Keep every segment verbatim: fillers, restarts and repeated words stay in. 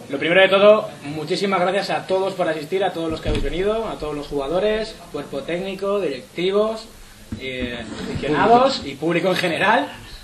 Lo primero de todo, muchísimas gracias a todos por asistir, a todos los que habéis venido, a todos los jugadores, cuerpo técnico, directivos, eh, aficionados y público en general.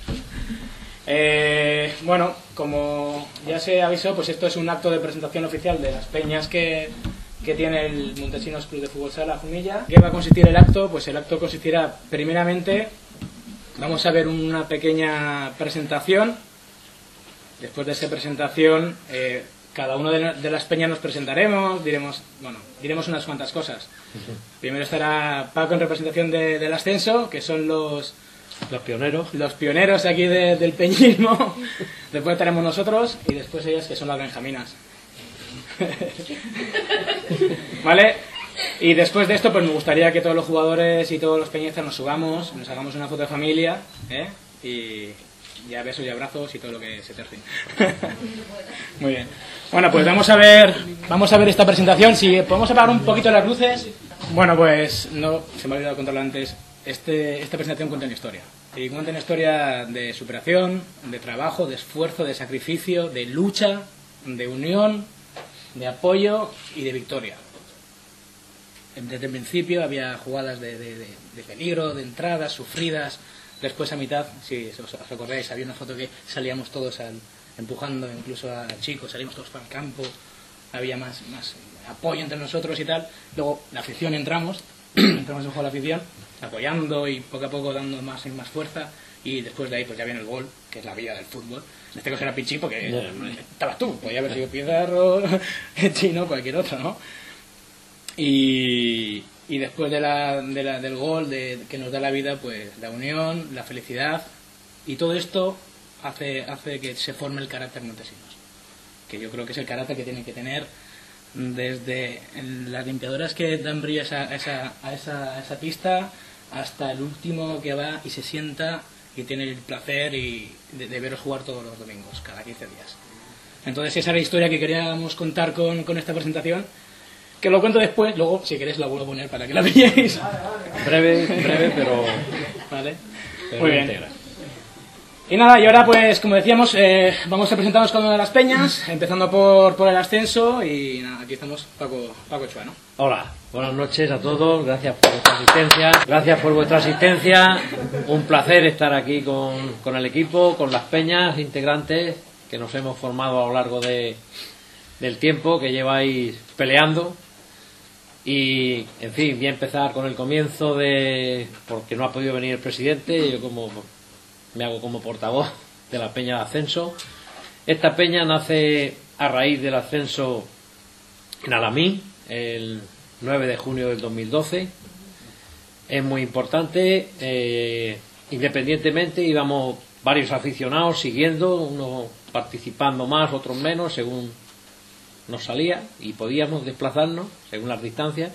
Eh, bueno, como ya se avisó, pues esto es un acto de presentación oficial de las peñas que, que tiene el Montesinos Club de Fútbol Sala Jumilla. ¿Qué va a consistir el acto? Pues el acto consistirá, primeramente, vamos a ver una pequeña presentación. Después de esa presentación, eh, cada uno de, de las peñas nos presentaremos, diremos, bueno, diremos unas cuantas cosas. Uh-huh. Primero estará Paco en representación de, del ascenso, que son los los pioneros, los pioneros aquí de, del peñismo. Después estaremos nosotros y después ellas, que son las benjaminas. ¿Vale? Y después de esto, pues me gustaría que todos los jugadores y todos los peñistas nos subamos, nos hagamos una foto de familia, ¿eh? Y ya besos y abrazos y todo lo que se tercie. Muy bien. Bueno, pues vamos a ver vamos a ver esta presentación. Si podemos apagar un poquito las luces. Bueno, pues no se me ha olvidado contarlo antes. Este, esta presentación cuenta una historia. Y cuenta una historia de superación, de trabajo, de esfuerzo, de sacrificio, de lucha, de unión, de apoyo y de victoria. Desde el principio había jugadas de, de, de, de peligro, de entradas sufridas. Después a mitad, si os, os acordáis, había una foto que salíamos todos al, empujando incluso a chicos, salimos todos para el campo, había más, más apoyo entre nosotros y tal. Luego la afición entramos, entramos en juego de la afición, apoyando y poco a poco dando más y más fuerza. Y después de ahí pues ya viene el gol, que es la vida del fútbol. En este caso era Pichi porque yeah. estabas tú, podía haber sido Pizarro, Chino, cualquier otro, ¿no? Y... Y después de la, de la, del gol de, que nos da la vida, pues la unión, la felicidad, y todo esto hace, hace que se forme el carácter montesinos, que yo creo que es el carácter que tienen que tener desde las limpiadoras que dan brillo a esa, a esa, a esa, a esa pista hasta el último que va y se sienta y tiene el placer y de, de veros jugar todos los domingos, cada quince días. Entonces esa era la historia que queríamos contar con, con esta presentación. Que lo cuento después, luego si queréis la vuelvo a poner para que la veáis. Breve, breve, pero... Vale. Pero muy bien. Integra. Y nada, y ahora pues como decíamos, eh, vamos a presentarnos cada una de las peñas, empezando por, por el ascenso, y nada, aquí estamos Paco, Paco Chua, ¿no? Hola, buenas noches a todos, gracias por vuestra asistencia, gracias por vuestra asistencia, un placer estar aquí con, con el equipo, con las peñas integrantes que nos hemos formado a lo largo de, del tiempo que lleváis peleando. Y, en fin, voy a empezar con el comienzo de... porque no ha podido venir el presidente, yo como me hago como portavoz de la peña de ascenso. Esta peña nace a raíz del ascenso en Alamí, el nueve de junio del dos mil doce. Es muy importante, eh, independientemente íbamos varios aficionados siguiendo, unos participando más, otros menos, según nos salía y podíamos desplazarnos según las distancias.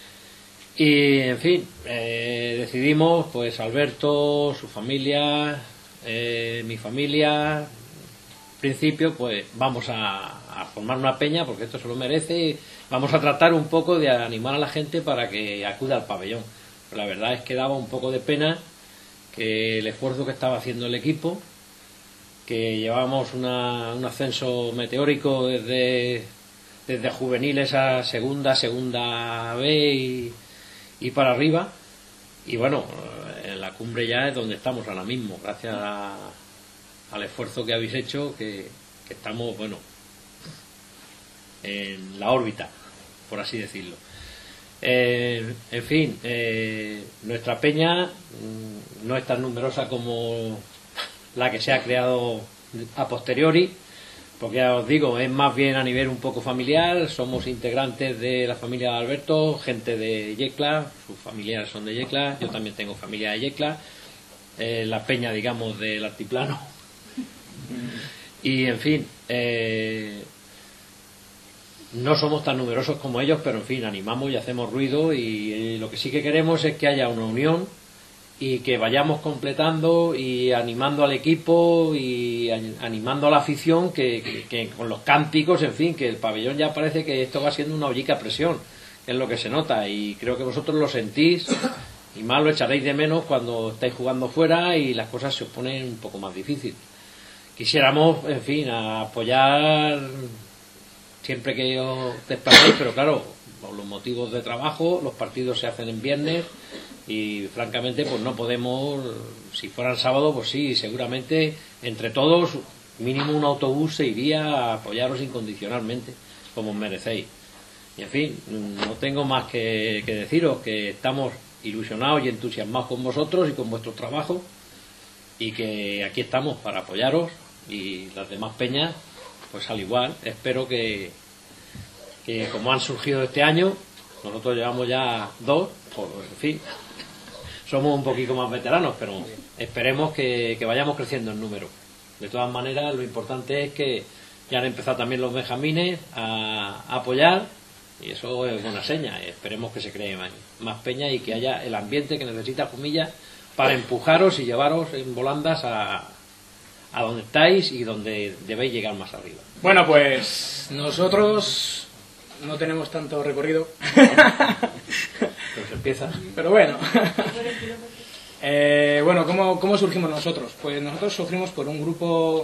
Y en fin, eh, decidimos, pues Alberto, su familia, eh, mi familia, en principio pues vamos a, a formar una peña porque esto se lo merece y vamos a tratar un poco de animar a la gente para que acuda al pabellón. Pero la verdad es que daba un poco de pena que el esfuerzo que estaba haciendo el equipo, que llevábamos una, un ascenso meteórico desde desde juveniles a segunda, segunda B y, y para arriba, y bueno, en la cumbre ya es donde estamos ahora mismo, gracias a, al esfuerzo que habéis hecho, que, que estamos, bueno, en la órbita, por así decirlo. Eh, en fin, eh, nuestra peña mmm, no es tan numerosa como la que se ha creado a posteriori, porque ya os digo, es más bien a nivel un poco familiar. Somos integrantes de la familia de Alberto, gente de Yecla, sus familiares son de Yecla, yo también tengo familia de Yecla, eh, la peña, digamos, del altiplano. Y en fin, eh, no somos tan numerosos como ellos, pero en fin, animamos y hacemos ruido, y, y lo que sí que queremos es que haya una unión y que vayamos completando y animando al equipo y animando a la afición, que, que, que con los cánticos, en fin, que el pabellón ya parece que esto va siendo una ollica a presión, es lo que se nota, y creo que vosotros lo sentís y más lo echaréis de menos cuando estáis jugando fuera y las cosas se os ponen un poco más difíciles. Quisiéramos, en fin, apoyar siempre que os desplacéis, pero claro, por los motivos de trabajo, los partidos se hacen en viernes y francamente pues no podemos, si fuera el sábado, pues sí, seguramente entre todos mínimo un autobús se iría a apoyaros incondicionalmente, como os merecéis. Y en fin, no tengo más que, que deciros que estamos ilusionados y entusiasmados con vosotros y con vuestro trabajo, y que aquí estamos para apoyaros, y las demás peñas pues al igual. Espero que, que como han surgido este año, nosotros llevamos ya dos, pues en fin, somos un poquito más veteranos, pero esperemos que, que vayamos creciendo en número. De todas maneras, lo importante es que ya han empezado también los benjamines a, a apoyar, y eso es buena seña. Esperemos que se cree más, más peña y que haya el ambiente que necesita Jumilla para empujaros y llevaros en volandas a, a donde estáis y donde debéis llegar más arriba. Bueno, pues nosotros no tenemos tanto recorrido. Pero se empieza. Pero bueno. eh, bueno, ¿cómo, ¿cómo surgimos nosotros? Pues nosotros surgimos por un grupo...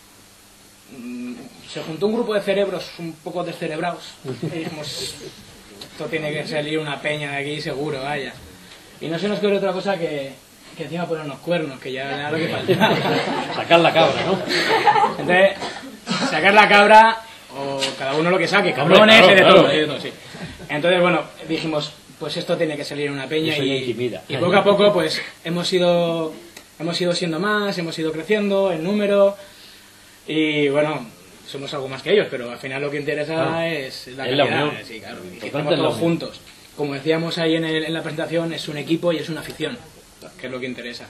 Se juntó un grupo de cerebros un poco descerebrados y dijimos, esto tiene que salir una peña de aquí seguro, vaya. Y no se nos ocurre otra cosa que, que encima ponernos cuernos, que ya era lo que faltaba. Sacar la cabra, ¿no? Entonces, sacar la cabra, o cada uno lo que saque, cabrones, claro, y de claro. todo, de todo, sí. Entonces, bueno, dijimos, pues esto tiene que salir una peña, Eso y, ya intimida. y poco a poco pues hemos ido, hemos ido siendo más, hemos ido creciendo en número, y bueno, somos algo más que ellos, pero al final lo que interesa claro. es la Es la calidad, unión. sí, claro, y que Importante estemos es la todos unión. juntos. Como decíamos ahí en, el- en la presentación, es un equipo y es una afición, que es lo que interesa.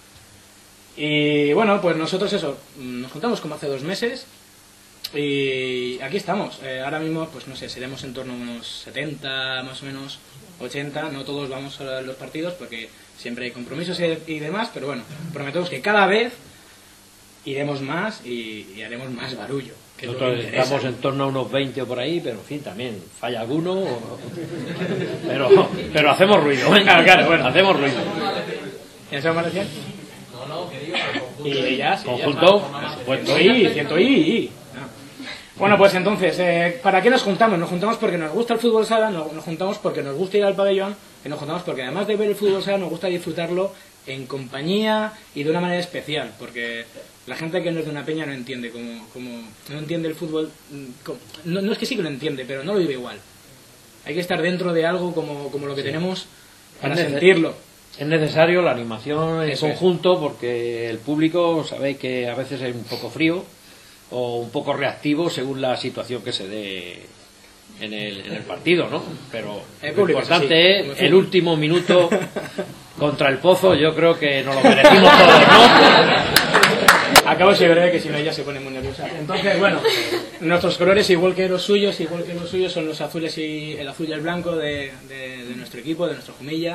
Y bueno, pues nosotros eso, nos juntamos como hace dos meses y aquí estamos. Eh, ahora mismo, pues no sé, seremos en torno a unos setenta, más o menos, ochenta. No todos vamos a los partidos porque siempre hay compromisos y, y demás, pero bueno, prometemos que cada vez iremos más y, y haremos más barullo. Que es lo que Nosotros interesa. estamos en torno a unos veinte o por ahí, pero en fin, también falla alguno, o- pero, pero hacemos ruido, ¿eh? Claro, claro, bueno. Hacemos ruido. ¿Ya se llama recién? Y ya, sí, ya Conjunto, está. por supuesto. Ciento y, ciento y, y. Bueno, pues entonces, eh, ¿para qué nos juntamos? Nos juntamos porque nos gusta el fútbol sala, no- nos juntamos porque nos gusta ir al pabellón, y nos juntamos porque además de ver el fútbol sala nos gusta disfrutarlo en compañía y de una manera especial, porque la gente que no es de una peña no entiende cómo, cómo no entiende el fútbol, mm, cómo- no, no es que sí que lo entiende, pero no lo vive igual. Hay que estar dentro de algo como, como lo que tenemos para Es neces- sentirlo. Es necesario la animación en Eso es. conjunto, porque el público, sabéis que a veces es un poco frío o un poco reactivo según la situación que se dé en el, en el partido, ¿no? Pero El lo público, importante sí, sí. es el último minuto contra el Pozo. Yo creo que nos lo merecimos todos, ¿no? Acabo de ver que si no ella se pone muy nerviosa. Entonces, bueno, nuestros colores igual que los suyos, igual que los suyos son los azules y el azul y el blanco de, de- de nuestro equipo, de nuestro Jumilla.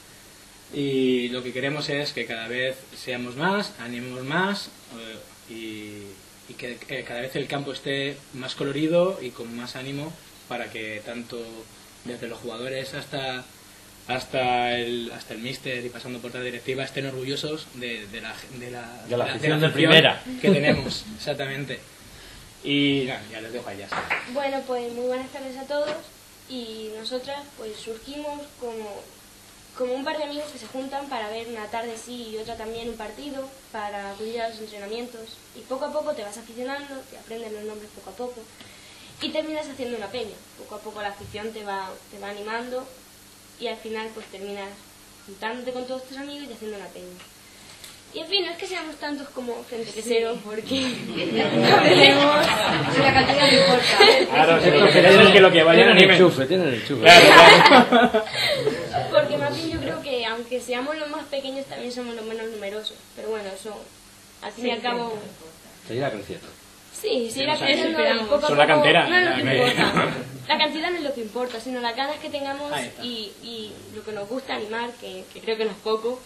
Y lo que queremos es que cada vez seamos más, animemos más eh, y, y que, que cada vez el campo esté más colorido y con más ánimo para que tanto desde los jugadores hasta hasta el hasta el míster y pasando por la directiva estén orgullosos de, de la de la, De la de afición de afición primera. que tenemos, exactamente. Y nada, ya les dejo a ellas. Bueno, pues muy buenas tardes a todos, y nosotras pues surgimos como, como un par de amigos que se juntan para ver una tarde sí y otra también un partido, para acudir a los entrenamientos, y poco a poco te vas aficionando, te aprendes los nombres poco a poco y terminas haciendo una peña. Poco a poco la afición te va, te va animando y al final pues terminas juntándote con todos tus amigos y haciendo una peña. Y en fin, no es que seamos tantos como Frente Quesero, porque no tenemos... La cantidad no importa. Claro, es que lo que vayan Tienen animen. enchufe, tienen enchufe. Claro, claro. Porque más bien yo creo que aunque seamos los más pequeños también somos los menos numerosos. Pero bueno, eso al fin y al cabo... Se irá creciendo. Sí, sí, irá Son creciendo y poco a la poco cantera, no es lo la que que- importa. La cantidad no es lo que importa, sino las ganas que tengamos Ahí está. y, y lo que nos gusta animar, que, que creo que no es poco.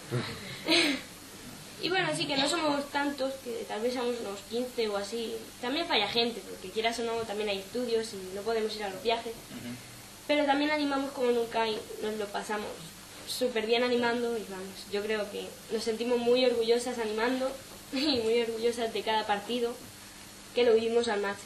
Y bueno, sí que no somos tantos, que tal vez seamos unos quince o así. También falla gente, porque quieras o no, también hay estudios y no podemos ir a los viajes. Pero también animamos como nunca y nos lo pasamos súper bien animando y vamos, yo creo que nos sentimos muy orgullosas animando y muy orgullosas de cada partido, que lo vivimos al máximo.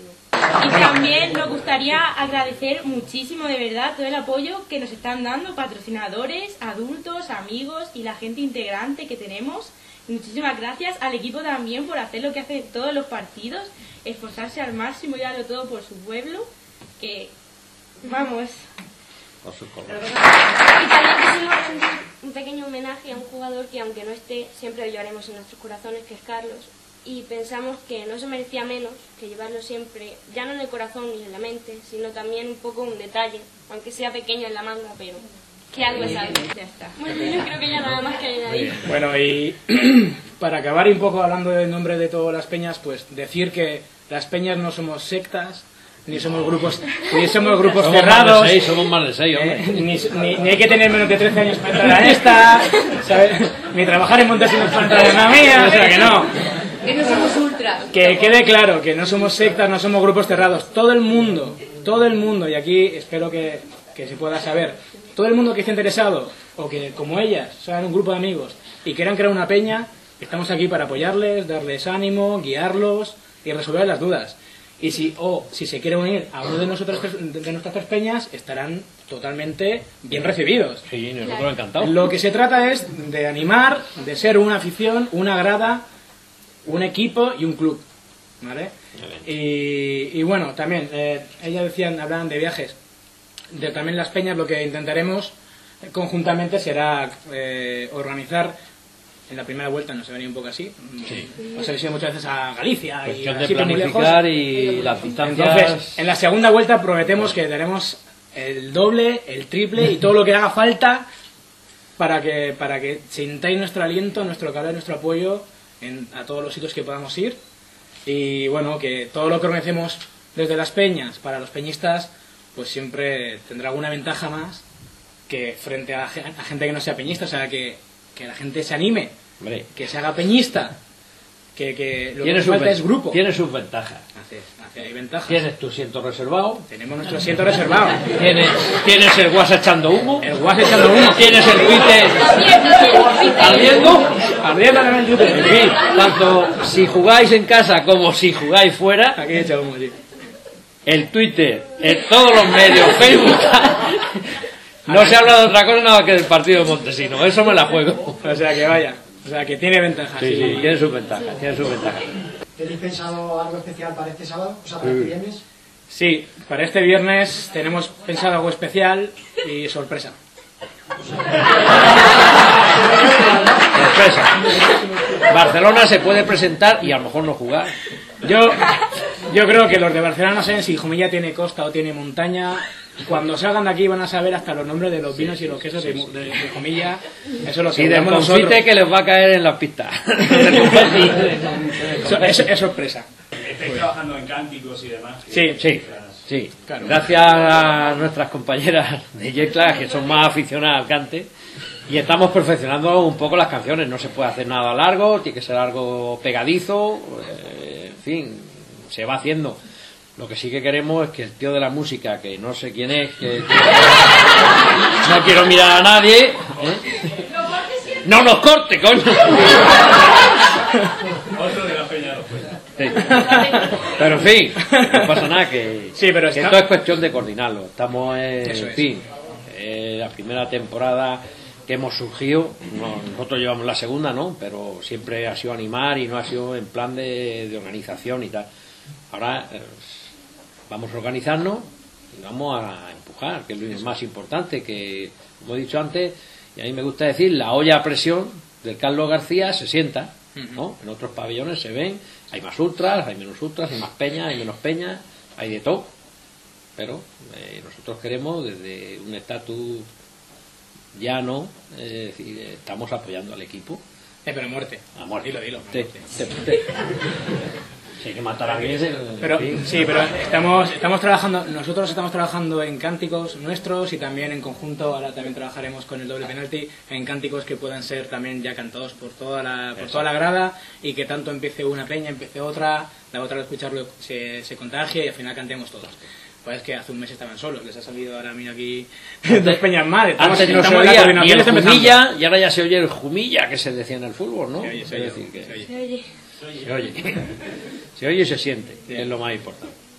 Y también nos gustaría agradecer muchísimo, de verdad, todo el apoyo que nos están dando patrocinadores, adultos, amigos y la gente integrante que tenemos. Y muchísimas gracias al equipo también por hacer lo que hace todos los partidos, esforzarse al máximo y darlo todo por su pueblo, que vamos. Por sus Y también quisimos rendir un pequeño homenaje a un jugador que, aunque no esté, siempre lo llevaremos en nuestros corazones, que es Carlos. Y pensamos que no se merecía menos que llevarlo siempre, ya no en el corazón ni en la mente, sino también un poco un detalle, aunque sea pequeño en la manga, pero que algo es algo. Ya está. Bueno, yo creo que ya nada más que añadir. Bueno, y para acabar un poco hablando en nombre de todas las peñas, pues decir que las peñas no somos sectas, ni somos grupos, ni somos grupos somos cerrados. Más de seis, somos más de seis, hombre. Eh, ni, ni, ni hay que tener menos de trece años para entrar a esta, ¿sabes? Ni trabajar en Montesinos para entrar en la mía, o sea que no. Que no somos ultras. Que quede claro que no somos sectas, no somos grupos cerrados. Todo el mundo, todo el mundo, y aquí espero que, que se pueda saber, todo el mundo que esté interesado, o que como ellas, sean un grupo de amigos, y quieran crear una peña, estamos aquí para apoyarles, darles ánimo, guiarlos y resolver las dudas. Y si, o si se quiere unir a uno de, nosotros, de nuestras tres peñas, estarán totalmente bien recibidos. Sí, nosotros encantados. Lo que se trata es de animar, de ser una afición, una grada, un equipo y un club, ¿vale? Y, y bueno, también, eh, ellas decían, hablaban de viajes, de también las peñas. Lo que intentaremos conjuntamente será eh, organizar, en la primera vuelta nos ha venido un poco así, Sí. os habéis ido muchas veces a Galicia y Cuestión de así, muy lejos. planificar y las distancias. Entonces, en la segunda vuelta prometemos que daremos el doble, el triple y todo lo que haga falta para que para que sintáis nuestro aliento, nuestro calor, nuestro apoyo en, a todos los sitios que podamos ir. Y bueno, que todo lo que organicemos desde las peñas para los peñistas, pues siempre tendrá alguna ventaja más que frente a, a gente que no sea peñista. O sea, que, que la gente se anime, Hombre, que se haga peñista, que, que lo que tiene nos sus falta ven- es grupo. Tiene sus ventajas. Así es, así hay ventajas. Tienes tu asiento reservado. Tenemos nuestro asiento reservado. Tienes, tienes el WhatsApp echando humo. El guas echando humo. Tienes el Twitter ardiendo. Ardiendo en el YouTube. En fin, tanto si jugáis en casa como si jugáis fuera, Aquí echa humo, sí. el Twitter, en todos los medios, Facebook. No se habla de otra cosa nada que del partido de Montesinos. Eso me la juego. O sea que vaya. O sea que tiene ventajas. Sí, sí, tiene sus ventajas. Tiene sus ventajas. ¿Tenéis pensado algo especial para este sábado? O sea, para este viernes. Sí, para este viernes tenemos pensado algo especial y sorpresa. Sorpresa. Barcelona se puede presentar y a lo mejor no jugar. Yo, yo creo que los de Barcelona no saben si Jumilla tiene costa o tiene montaña. Cuando salgan de aquí van a saber hasta los nombres de los vinos y los quesos de, de, de Jumilla. Eso lo Y del sabemos nosotros. confite que les va a caer en las pistas. Eso- Es, es sorpresa. Estáis trabajando en cánticos y demás. Sí, Sí, sí. Claro. Gracias a nuestras compañeras de Yecla, que son más aficionadas al cante, y estamos perfeccionando un poco las canciones. No se puede hacer nada largo, tiene que ser algo pegadizo, eh, en fin, se va haciendo. Lo que sí que queremos es que el tío de la música, que no sé quién es, que no quiero mirar a nadie, ¿eh? ¡No nos corte, coño! Otro de la peña de los Fuera. Sí. Pero en fin, no pasa nada, que, Sí, pero que está- esto es cuestión de coordinarlo. Estamos en, Eso en es. fin, eh, la primera temporada que hemos surgido, no, nosotros llevamos la segunda, ¿no? Pero siempre ha sido animar y no ha sido en plan de, de organización y tal. Ahora eh, vamos a organizarnos y vamos a empujar, que es lo más importante, que, como he dicho antes, y a mí me gusta decir, la olla a presión del Carlos García se sienta, ¿no? En otros pabellones se ven, hay más ultras, hay menos ultras, hay más peñas, hay menos peñas, hay de todo, pero eh, nosotros queremos desde un estatus llano, es decir, eh, estamos apoyando al equipo Eh, pero muerte. a muerte. Dilo, dilo. Te- te- te- Si hay que matar a alguien, se- Pero en fin. sí, pero estamos estamos trabajando, nosotros estamos trabajando en cánticos nuestros y también en conjunto. Ahora también trabajaremos con el doble penalti en cánticos que puedan ser también ya cantados por toda la por toda la grada, y que tanto empiece una peña, empiece otra, la otra al escucharlo se, se contagie y al final cantemos todos. Pues es que hace un mes estaban solos, les ha salido ahora mismo aquí dos peñas más. Estamos, Antes no se estamos- la oía ni coordinación el está empezando. Jumilla y ahora ya se oye el Jumilla, que se decía en el fútbol, ¿no? Se oye, se Es oye, decir, que se oye. Oye, se oye. Se oye y se siente, que es lo más importante.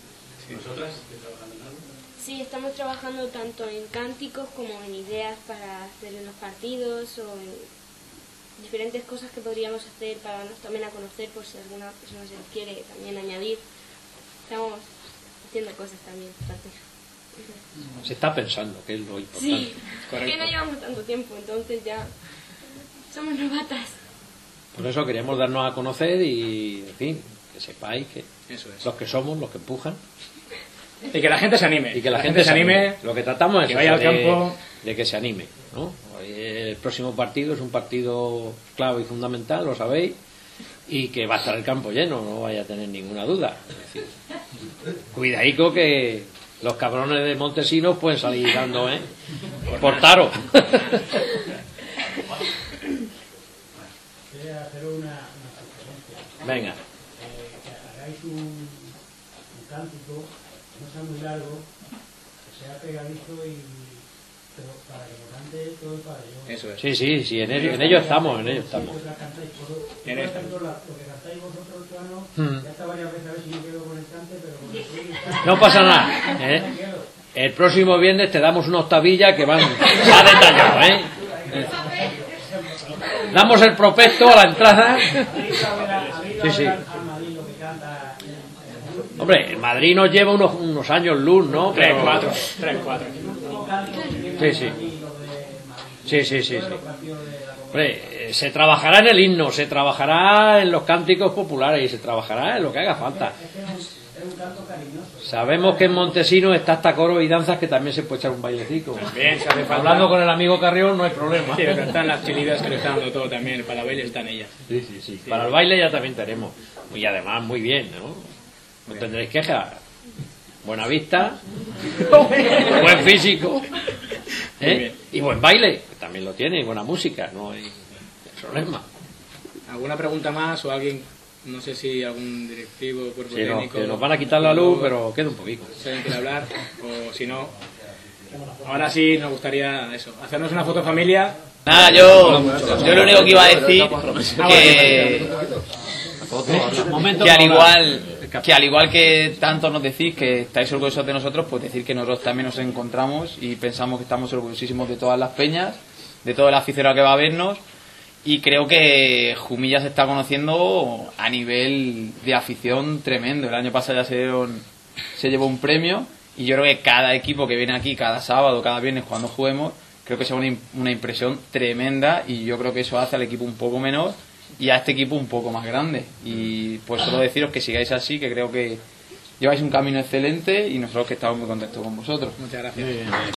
¿Vosotras estáis trabajando en algo? Sí, estamos trabajando tanto en cánticos como en ideas para hacer en los partidos o en diferentes cosas que podríamos hacer para darnos también a conocer por si alguna persona se nos quiere también añadir. Estamos haciendo cosas también. Se está pensando, que es lo importante. Sí, Correcto. que no llevamos tanto tiempo, entonces ya somos novatas. Por eso queremos darnos a conocer y, en fin, que sepáis que Eso es. los que somos, los que empujan, Y que la gente se anime. y que la, gente, se anime. Lo que tratamos es que vaya al de, campo. de que se anime, ¿no? El próximo partido es un partido clave y fundamental, lo sabéis, y que va a estar el campo lleno, no vaya a tener ninguna duda. Es decir, cuidadico que los cabrones de Montesinos pueden salir dando, ¿eh? Por taro. Quería hacer una, una sugerencia. Venga. Eh, que hagáis un, un cántico, que no sea muy largo, que sea pegadizo y pero para que lo cante todo el pabellón. Eso es. Sí, sí, sí, en ello, en ello estamos, en ello estamos. Vosotras cantáis todo. En Yo, esta. por ejemplo, la- lo que cantáis vosotros, plano, Hmm. ya está varias veces a ver si me quedo con el cante, pero como soy No pasa nada, ¿eh? no quiero. El próximo viernes te damos una octavilla que van va detallado, ¿eh? Damos el prospecto a la entrada. ¿Habéis dado la- habéis Sí, dado sí. al Madrid lo que canta en el grupo? Hombre, el Madrid nos lleva unos, unos años luz, ¿no? Tres, Pero- cuatro. Tres, cuatro. Sí, sí. Sí, sí, sí, sí. Hombre, eh, se trabajará en el himno, se trabajará en los cánticos populares y se trabajará en lo que haga falta. Sabemos que en Montesinos está hasta coro y danzas que también se puede echar un bailecito. Bien, si hace falta. Hablando con el amigo Carrión no hay problema. Sí, pero están las chilidas que le están dando todo también. Para la baile están ellas. Sí, sí, sí. Para el baile ya también tenemos. Y además muy bien, ¿no? No tendréis quejas. Buena vista, buen físico, ¿eh? Muy bien. Y buen baile, que también lo tiene, y buena música, no hay problema. ¿Alguna pregunta más o alguien, no sé si algún directivo, cuerpo Sí, no, técnico? que nos van a quitar la luz, pero queda un poquito. Si alguien quiere hablar, o si no, ahora sí nos gustaría eso, hacernos una foto familia. Nada, yo, yo lo único que iba a decir que, que al igual que al igual que tanto nos decís que estáis orgullosos de nosotros, pues decir que nosotros también nos encontramos y pensamos que estamos orgullosísimos de todas las peñas, de todo el aficionado que va a vernos, y creo que Jumilla se está conociendo a nivel de afición tremendo. El año pasado ya se dieron, se llevó un premio, y yo creo que cada equipo que viene aquí cada sábado, cada viernes cuando juguemos, creo que es una, una impresión tremenda, y yo creo que eso hace al equipo un poco menor y a este equipo un poco más grande. Y pues solo deciros que sigáis así, que creo que lleváis un camino excelente y nosotros que estamos muy contentos con vosotros. Muchas gracias.